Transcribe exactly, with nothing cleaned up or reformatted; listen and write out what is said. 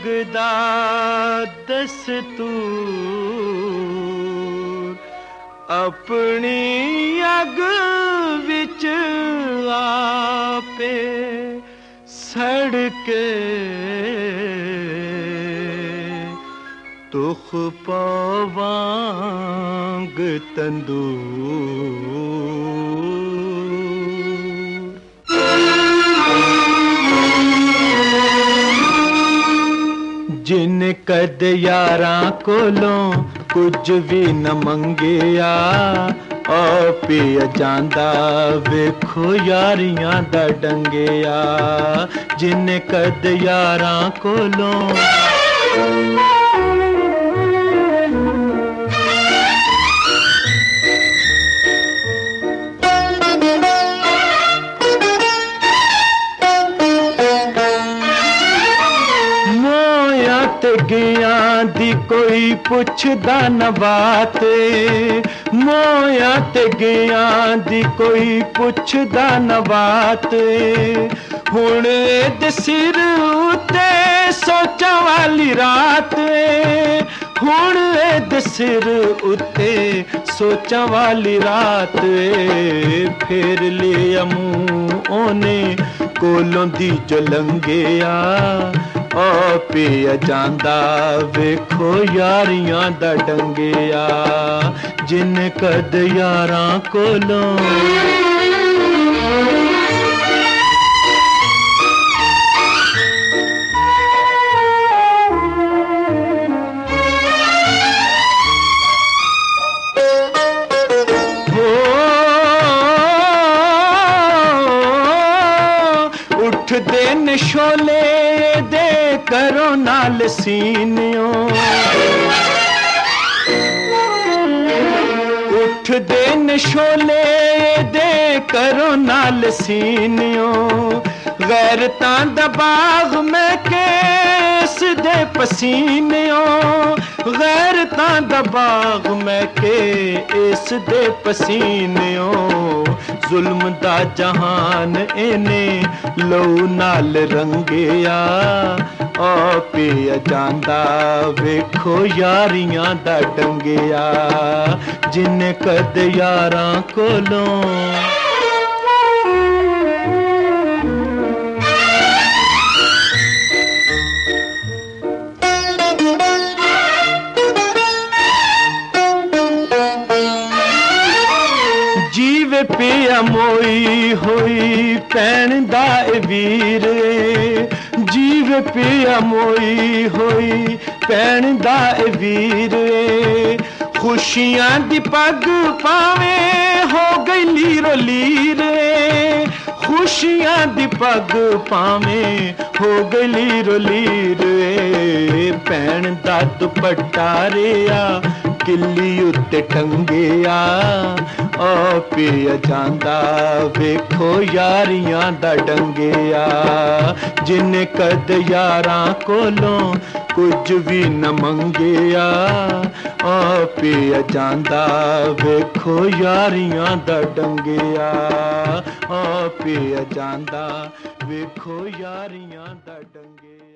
लगदा दस्तूर अपनी अग विच आपे सड़के तुख पवांग तंदूर। जिन कद यारां कोलों कुछ भी न मंगिया आ पिया जांदा वेखो यारियां दा डंगिया। जिन कद यारां कोलों गया दी कोई पुछदा न बात, मोया ते गया दी कोई पुछदा न बात। हुण दे सिर उते सोचा वाली रात, हुण दे सिर उते सोचा वाली रात। फेर लिया मुंह ओने कोलों दी जो लंघिया आ पिया जांदा वेखो यारियां दा डंगिया। जिन कद यारां कोलों उठ दे नशोले दे करो नाल सीनियों, उठ दे नशोले दे करो नाल सीनियों। गैरतां दा बाग में केस दे पसीनियों, गैरतां दा बाग में के इस दे पसीनियों। जुल्म दा जहान इने लहू नाल रंगिया आ पिया जांदा वेखो यारियां दा डंगिया। जिन कद यारां कोलों जीवे पिया मोई होई भैन दा वीर, जीवे पिया मोई होई भैन दा वीर। खुशियां दी पग पावे हो गई लीरो लीर, खुशियां दी पग पावे हो गई लीरो लीर। भैन दा दुपट्टा रेया किल्ली उत्ते टंगिया आ पिया जांदा वेखो यारियां दा डंगिया। जिन कद यारां कोलों कुछ भी न मंगिया आ पिया जांदा वेखो यारियां दा डंगिया। आ पिया जांदा वेखो यारियां दा डंगिया।